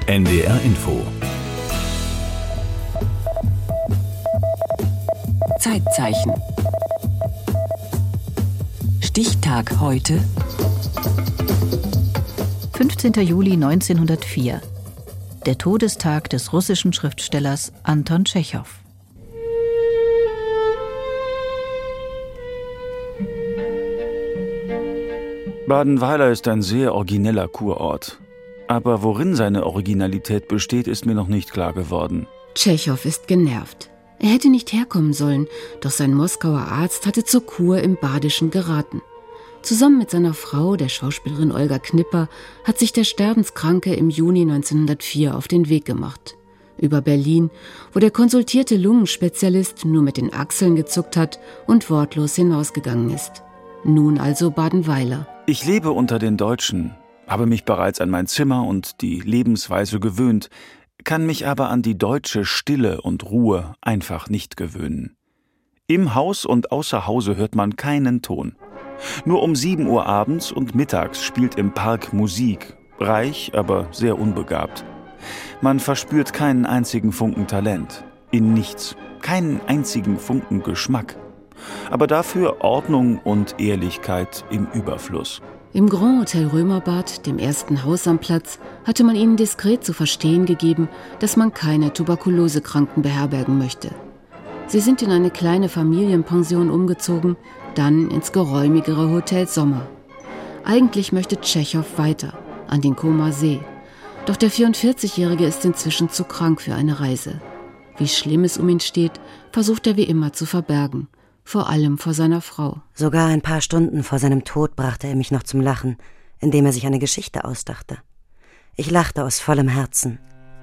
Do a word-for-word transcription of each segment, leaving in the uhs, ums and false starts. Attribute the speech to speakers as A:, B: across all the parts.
A: N D R Info.
B: Zeitzeichen. Stichtag heute.
C: fünfzehnter Juli neunzehnhundertvier. Der Todestag des russischen Schriftstellers Anton Tschechow.
D: Badenweiler ist ein sehr origineller Kurort. Aber worin seine Originalität besteht, ist mir noch nicht klar geworden.
E: Tschechow ist genervt. Er hätte nicht herkommen sollen, doch sein Moskauer Arzt hatte zur Kur im Badischen geraten. Zusammen mit seiner Frau, der Schauspielerin Olga Knipper, hat sich der Sterbenskranke im Juni neunzehnhundertvier auf den Weg gemacht. Über Berlin, wo der konsultierte Lungenspezialist nur mit den Achseln gezuckt hat und wortlos hinausgegangen ist. Nun also Badenweiler.
D: Ich lebe unter den Deutschen, habe mich bereits an mein Zimmer und die Lebensweise gewöhnt, kann mich aber an die deutsche Stille und Ruhe einfach nicht gewöhnen. Im Haus und außer Hause hört man keinen Ton. Nur um sieben Uhr abends und mittags spielt im Park Musik, reich, aber sehr unbegabt. Man verspürt keinen einzigen Funken Talent, in nichts, keinen einzigen Funken Geschmack. Aber dafür Ordnung und Ehrlichkeit im Überfluss.
E: Im Grand Hotel Römerbad, dem ersten Haus am Platz, hatte man ihnen diskret zu verstehen gegeben, dass man keine Tuberkulosekranken beherbergen möchte. Sie sind in eine kleine Familienpension umgezogen, dann ins geräumigere Hotel Sommer. Eigentlich möchte Tschechow weiter, an den Comer See. Doch der vierundvierzigjährige ist inzwischen zu krank für eine Reise. Wie schlimm es um ihn steht, versucht er wie immer zu verbergen. Vor allem vor seiner Frau.
F: Sogar ein paar Stunden vor seinem Tod brachte er mich noch zum Lachen, indem er sich eine Geschichte ausdachte. Ich lachte aus vollem Herzen.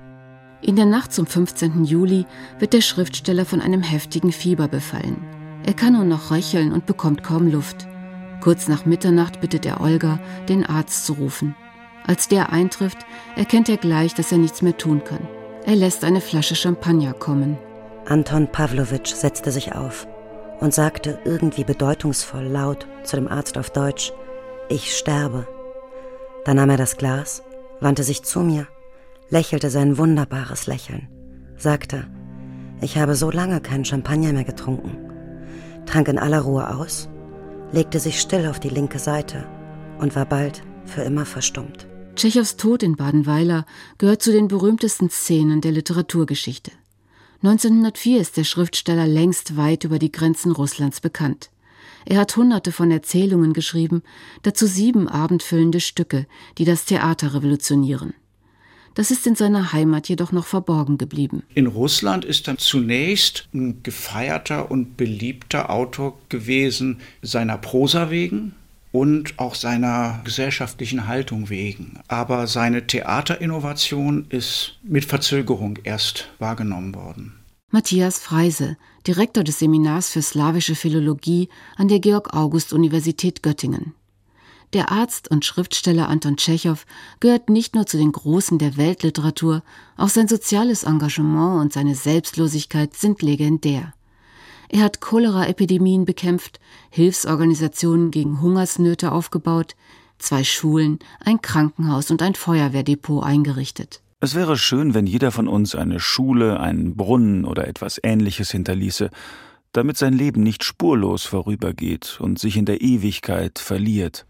E: In der Nacht zum fünfzehnten Juli wird der Schriftsteller von einem heftigen Fieber befallen. Er kann nur noch röcheln und bekommt kaum Luft. Kurz nach Mitternacht bittet er Olga, den Arzt zu rufen. Als der eintrifft, erkennt er gleich, dass er nichts mehr tun kann. Er lässt eine Flasche Champagner kommen.
F: Anton Pawlowitsch setzte sich auf und sagte irgendwie bedeutungsvoll laut zu dem Arzt auf Deutsch: Ich sterbe. Dann nahm er das Glas, wandte sich zu mir, lächelte sein wunderbares Lächeln, sagte: Ich habe so lange keinen Champagner mehr getrunken, trank in aller Ruhe aus, legte sich still auf die linke Seite und war bald für immer verstummt.
E: Tschechows Tod in Badenweiler gehört zu den berühmtesten Szenen der Literaturgeschichte. neunzehnhundertvier ist der Schriftsteller längst weit über die Grenzen Russlands bekannt. Er hat hunderte von Erzählungen geschrieben, dazu sieben abendfüllende Stücke, die das Theater revolutionieren. Das ist in seiner Heimat jedoch noch verborgen geblieben.
G: In Russland ist er zunächst ein gefeierter und beliebter Autor gewesen, seiner Prosa wegen und auch seiner gesellschaftlichen Haltung wegen. Aber seine Theaterinnovation ist mit Verzögerung erst wahrgenommen worden.
E: Matthias Freise, Direktor des Seminars für slawische Philologie an der Georg-August-Universität Göttingen. Der Arzt und Schriftsteller Anton Tschechow gehört nicht nur zu den Großen der Weltliteratur, auch sein soziales Engagement und seine Selbstlosigkeit sind legendär. Er hat Cholera-Epidemien bekämpft, Hilfsorganisationen gegen Hungersnöte aufgebaut, zwei Schulen, ein Krankenhaus und ein Feuerwehrdepot eingerichtet.
D: Es wäre schön, wenn jeder von uns eine Schule, einen Brunnen oder etwas Ähnliches hinterließe, damit sein Leben nicht spurlos vorübergeht und sich in der Ewigkeit verliert.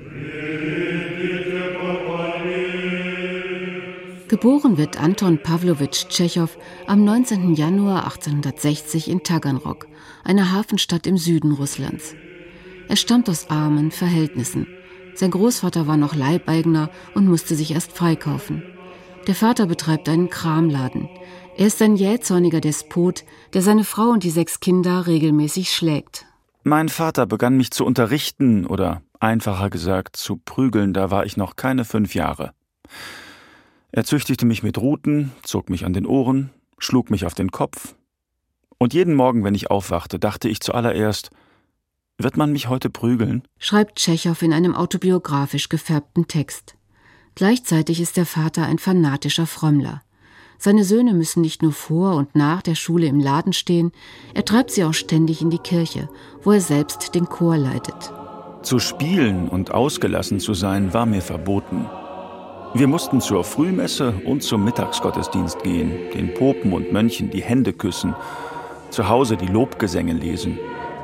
E: Geboren wird Anton Pawlowitsch Tschechow am neunzehnten Januar achtzehnhundertsechzig in Taganrog, einer Hafenstadt im Süden Russlands. Er stammt aus armen Verhältnissen. Sein Großvater war noch Leibeigner und musste sich erst freikaufen. Der Vater betreibt einen Kramladen. Er ist ein jähzorniger Despot, der seine Frau und die sechs Kinder regelmäßig schlägt.
D: Mein Vater begann mich zu unterrichten oder einfacher gesagt zu prügeln, da war ich noch keine fünf Jahre. Er züchtigte mich mit Ruten, zog mich an den Ohren, schlug mich auf den Kopf. Und jeden Morgen, wenn ich aufwachte, dachte ich zuallererst: Wird man mich heute prügeln?
E: Schreibt Tschechow in einem autobiografisch gefärbten Text. Gleichzeitig ist der Vater ein fanatischer Frömmler. Seine Söhne müssen nicht nur vor und nach der Schule im Laden stehen, er treibt sie auch ständig in die Kirche, wo er selbst den Chor leitet.
D: Zu spielen und ausgelassen zu sein, war mir verboten. Wir mussten zur Frühmesse und zum Mittagsgottesdienst gehen, den Popen und Mönchen die Hände küssen, zu Hause die Lobgesänge lesen.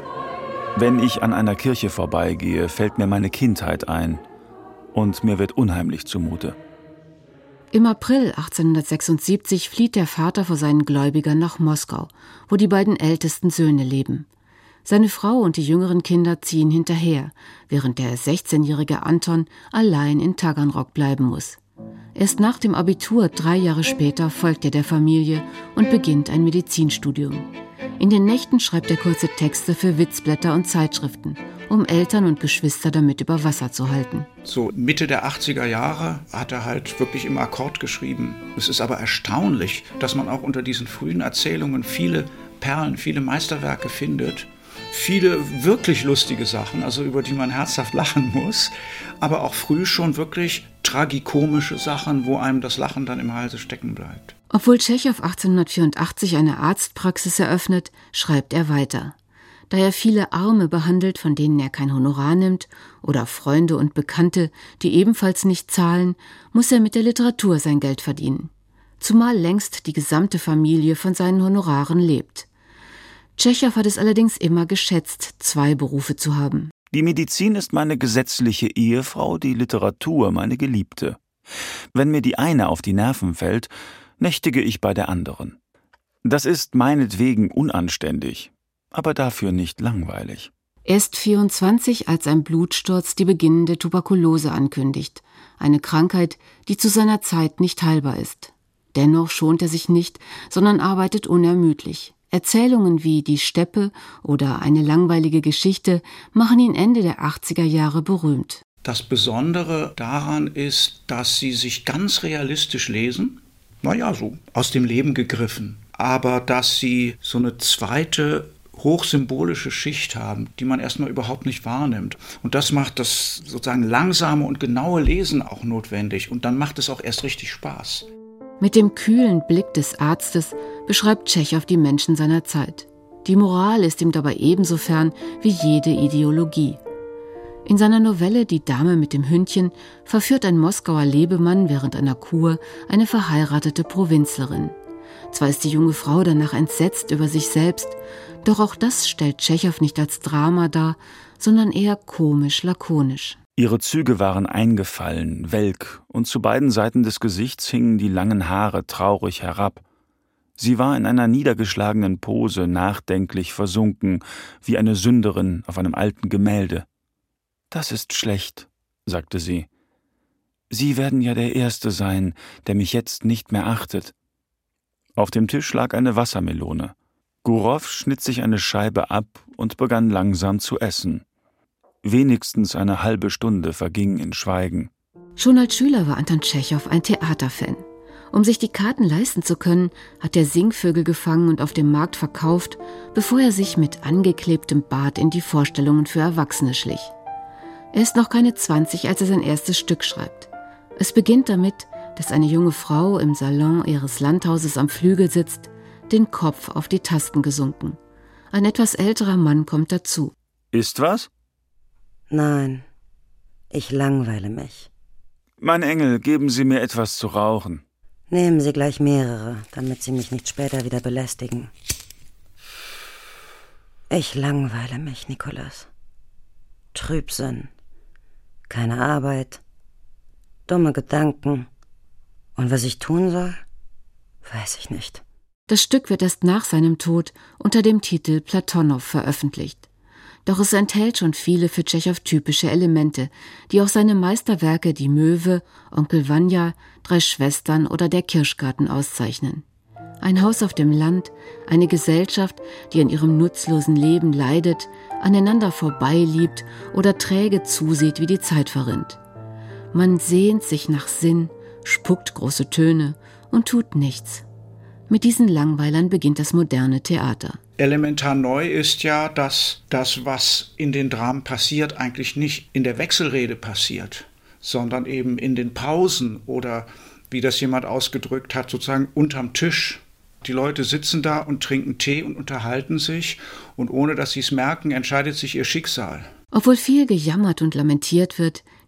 D: Wenn ich an einer Kirche vorbeigehe, fällt mir meine Kindheit ein und mir wird unheimlich zumute.
E: Im April achtzehnhundertsechsundsiebzig flieht der Vater vor seinen Gläubigern nach Moskau, wo die beiden ältesten Söhne leben. Seine Frau und die jüngeren Kinder ziehen hinterher, während der sechzehnjährige Anton allein in Taganrog bleiben muss. Erst nach dem Abitur, drei Jahre später, folgt er der Familie und beginnt ein Medizinstudium. In den Nächten schreibt er kurze Texte für Witzblätter und Zeitschriften, um Eltern und Geschwister damit über Wasser zu halten.
G: So Mitte der achtziger Jahre hat er halt wirklich im Akkord geschrieben. Es ist aber erstaunlich, dass man auch unter diesen frühen Erzählungen viele Perlen, viele Meisterwerke findet. Viele wirklich lustige Sachen, also über die man herzhaft lachen muss, aber auch früh schon wirklich tragikomische Sachen, wo einem das Lachen dann im Halse stecken bleibt.
E: Obwohl Tschechow achtzehnhundertvierundachtzig eine Arztpraxis eröffnet, schreibt er weiter. Da er viele Arme behandelt, von denen er kein Honorar nimmt, oder Freunde und Bekannte, die ebenfalls nicht zahlen, muss er mit der Literatur sein Geld verdienen. Zumal längst die gesamte Familie von seinen Honoraren lebt. Tschechow hat es allerdings immer geschätzt, zwei Berufe zu haben.
D: Die Medizin ist meine gesetzliche Ehefrau, die Literatur meine Geliebte. Wenn mir die eine auf die Nerven fällt, nächtige ich bei der anderen. Das ist meinetwegen unanständig, aber dafür nicht langweilig.
E: Er ist vierundzwanzig, als ein Blutsturz die beginnende Tuberkulose ankündigt, eine Krankheit, die zu seiner Zeit nicht heilbar ist. Dennoch schont er sich nicht, sondern arbeitet unermüdlich. Erzählungen wie Die Steppe oder Eine langweilige Geschichte machen ihn Ende der achtziger Jahre berühmt.
G: Das Besondere daran ist, dass sie sich ganz realistisch lesen, naja, so aus dem Leben gegriffen, aber dass sie so eine zweite hochsymbolische Schicht haben, die man erstmal überhaupt nicht wahrnimmt. Und das macht das sozusagen langsame und genaue Lesen auch notwendig. Und dann macht es auch erst richtig Spaß.
E: Mit dem kühlen Blick des Arztes beschreibt Tschechow die Menschen seiner Zeit. Die Moral ist ihm dabei ebenso fern wie jede Ideologie. In seiner Novelle Die Dame mit dem Hündchen verführt ein Moskauer Lebemann während einer Kur eine verheiratete Provinzlerin. Zwar ist die junge Frau danach entsetzt über sich selbst, doch auch das stellt Tschechow nicht als Drama dar, sondern eher komisch-lakonisch.
D: Ihre Züge waren eingefallen, welk, und zu beiden Seiten des Gesichts hingen die langen Haare traurig herab. Sie war in einer niedergeschlagenen Pose nachdenklich versunken, wie eine Sünderin auf einem alten Gemälde. »Das ist schlecht«, sagte sie. »Sie werden ja der Erste sein, der mich jetzt nicht mehr achtet.« Auf dem Tisch lag eine Wassermelone. Gurow schnitt sich eine Scheibe ab und begann langsam zu essen. Wenigstens eine halbe Stunde verging in Schweigen.
E: Schon als Schüler war Anton Tschechow ein Theaterfan. Um sich die Karten leisten zu können, hat er Singvögel gefangen und auf dem Markt verkauft, bevor er sich mit angeklebtem Bart in die Vorstellungen für Erwachsene schlich. Er ist noch keine zwanzig, als er sein erstes Stück schreibt. Es beginnt damit, dass eine junge Frau im Salon ihres Landhauses am Flügel sitzt, den Kopf auf die Tasten gesunken. Ein etwas älterer Mann kommt dazu.
D: »Ist was?«
F: »Nein, ich langweile mich.«
D: »Mein Engel, geben Sie mir etwas zu rauchen.«
F: »Nehmen Sie gleich mehrere, damit Sie mich nicht später wieder belästigen.« »Ich langweile mich, Nikolas. Trübsinn, keine Arbeit, dumme Gedanken. Und was ich tun soll, weiß ich nicht.«
E: Das Stück wird erst nach seinem Tod unter dem Titel Platonow veröffentlicht. Doch es enthält schon viele für Tschechow typische Elemente, die auch seine Meisterwerke Die Möwe, Onkel Vanya, Drei Schwestern oder Der Kirschgarten auszeichnen. Ein Haus auf dem Land, eine Gesellschaft, die an ihrem nutzlosen Leben leidet, aneinander vorbeiliebt oder träge zusieht, wie die Zeit verrinnt. Man sehnt sich nach Sinn, spuckt große Töne und tut nichts. Mit diesen Langweilern beginnt das moderne Theater.
G: Elementar neu ist ja, dass das, was in den Dramen passiert, eigentlich nicht in der Wechselrede passiert, sondern eben in den Pausen oder, wie das jemand ausgedrückt hat, sozusagen unterm Tisch. Die Leute sitzen da und trinken Tee und unterhalten sich und ohne dass sie es merken, entscheidet sich ihr Schicksal.
E: Obwohl viel gejammert und lamentiert wird,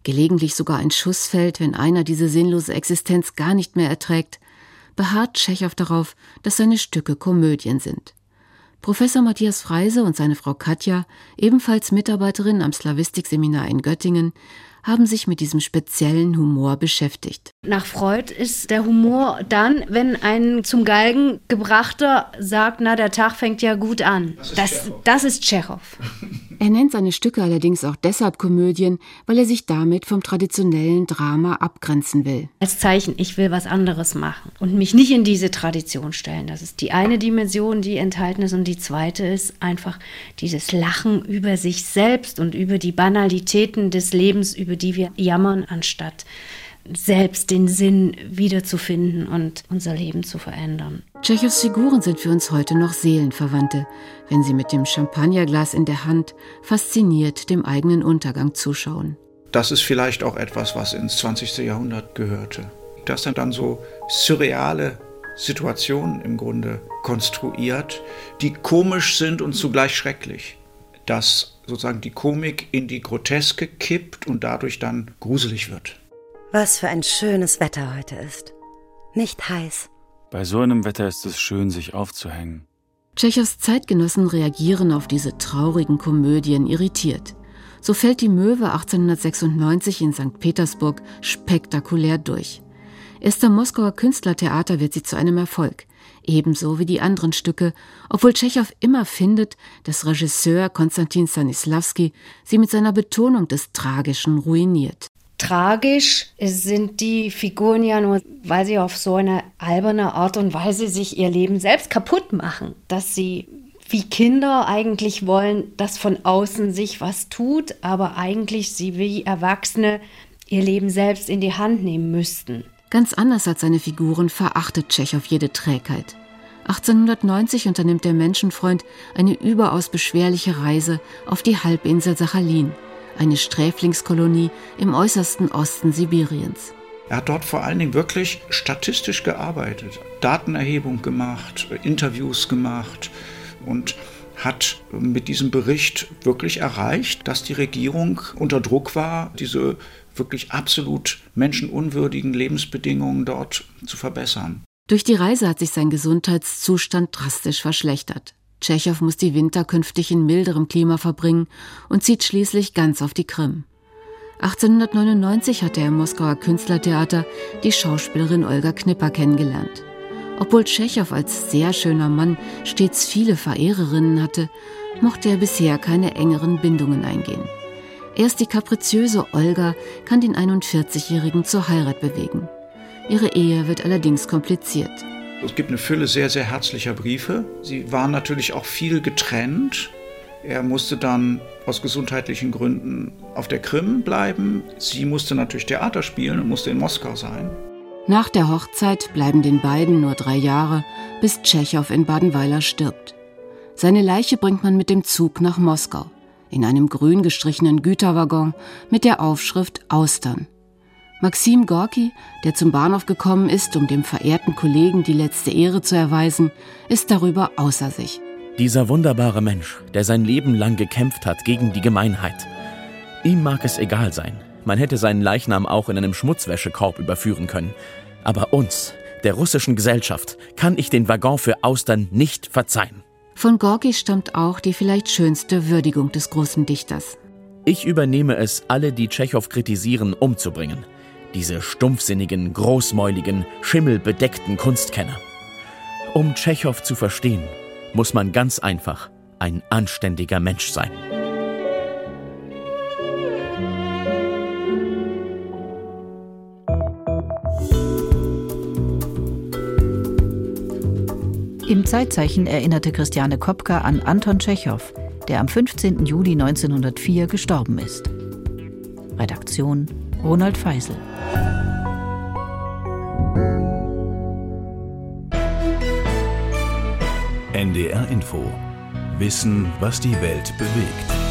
E: gelegentlich sogar ein Schuss fällt, wenn einer diese sinnlose Existenz gar nicht mehr erträgt, beharrt Tschechow darauf, dass seine Stücke Komödien sind. Professor Matthias Freise und seine Frau Katja, ebenfalls Mitarbeiterin am Slawistik-Seminar in Göttingen, haben sich mit diesem speziellen Humor beschäftigt.
A: Nach Freud ist der Humor dann, wenn ein zum Galgen gebrachter sagt, na, der Tag fängt ja gut an. Das ist das, Tschechow. Das ist Tschechow.
E: Er nennt seine Stücke allerdings auch deshalb Komödien, weil er sich damit vom traditionellen Drama abgrenzen will.
A: Als Zeichen, ich will was anderes machen und mich nicht in diese Tradition stellen. Das ist die eine Dimension, die enthalten ist. Und die zweite ist einfach dieses Lachen über sich selbst und über die Banalitäten des Lebens, über die wir jammern, anstatt selbst den Sinn wiederzufinden und unser Leben zu verändern.
E: Tschechows Figuren sind für uns heute noch Seelenverwandte, wenn sie mit dem Champagnerglas in der Hand fasziniert dem eigenen Untergang zuschauen.
G: Das ist vielleicht auch etwas, was ins zwanzigste Jahrhundert gehörte. Das sind dann so surreale Situationen im Grunde konstruiert, die komisch sind und zugleich schrecklich. Dass sozusagen die Komik in die Groteske kippt und dadurch dann gruselig wird.
F: Was für ein schönes Wetter heute ist. Nicht heiß.
D: Bei so einem Wetter ist es schön, sich aufzuhängen.
E: Tschechows Zeitgenossen reagieren auf diese traurigen Komödien irritiert. So fällt die Möwe achtzehnhundertsechsundneunzig in Sankt Petersburg spektakulär durch. Erst am Moskauer Künstlertheater wird sie zu einem Erfolg, ebenso wie die anderen Stücke, obwohl Tschechow immer findet, dass Regisseur Konstantin Stanisławski sie mit seiner Betonung des Tragischen ruiniert.
A: Tragisch sind die Figuren ja nur, weil sie auf so eine alberne Art und Weise sich ihr Leben selbst kaputt machen, dass sie wie Kinder eigentlich wollen, dass von außen sich was tut, aber eigentlich sie wie Erwachsene ihr Leben selbst in die Hand nehmen müssten.
E: Ganz anders als seine Figuren verachtet Tschechow jede Trägheit. achtzehnhundertneunzig unternimmt der Menschenfreund eine überaus beschwerliche Reise auf die Halbinsel Sachalin, eine Sträflingskolonie im äußersten Osten Sibiriens.
G: Er hat dort vor allen Dingen wirklich statistisch gearbeitet, Datenerhebung gemacht, Interviews gemacht und hat mit diesem Bericht wirklich erreicht, dass die Regierung unter Druck war, diese wirklich absolut menschenunwürdigen Lebensbedingungen dort zu verbessern.
E: Durch die Reise hat sich sein Gesundheitszustand drastisch verschlechtert. Tschechow muss die Winter künftig in milderem Klima verbringen und zieht schließlich ganz auf die Krim. achtzehnhundertneunundneunzig hat er im Moskauer Künstlertheater die Schauspielerin Olga Knipper kennengelernt. Obwohl Tschechow als sehr schöner Mann stets viele Verehrerinnen hatte, mochte er bisher keine engeren Bindungen eingehen. Erst die kapriziöse Olga kann den einundvierzigjährigen zur Heirat bewegen. Ihre Ehe wird allerdings kompliziert.
G: Es gibt eine Fülle sehr, sehr herzlicher Briefe. Sie waren natürlich auch viel getrennt. Er musste dann aus gesundheitlichen Gründen auf der Krim bleiben. Sie musste natürlich Theater spielen und musste in Moskau sein.
E: Nach der Hochzeit bleiben den beiden nur drei Jahre, bis Tschechow in Badenweiler stirbt. Seine Leiche bringt man mit dem Zug nach Moskau, in einem grün gestrichenen Güterwaggon mit der Aufschrift Austern. Maxim Gorki, der zum Bahnhof gekommen ist, um dem verehrten Kollegen die letzte Ehre zu erweisen, ist darüber außer sich.
H: Dieser wunderbare Mensch, der sein Leben lang gekämpft hat gegen die Gemeinheit. Ihm mag es egal sein. Man hätte seinen Leichnam auch in einem Schmutzwäschekorb überführen können. Aber uns, der russischen Gesellschaft, kann ich den Waggon für Austern nicht verzeihen.
E: Von Gorki stammt auch die vielleicht schönste Würdigung des großen Dichters.
H: Ich übernehme es, alle, die Tschechow kritisieren, umzubringen. Diese stumpfsinnigen, großmäuligen, schimmelbedeckten Kunstkenner. Um Tschechow zu verstehen, muss man ganz einfach ein anständiger Mensch sein.
C: Im Zeitzeichen erinnerte Christiane Kopka an Anton Tschechow, der am fünfzehnten Juli neunzehnhundertvier gestorben ist. Redaktion Ronald Feisel.
I: N D R Info. Wissen, was die Welt bewegt.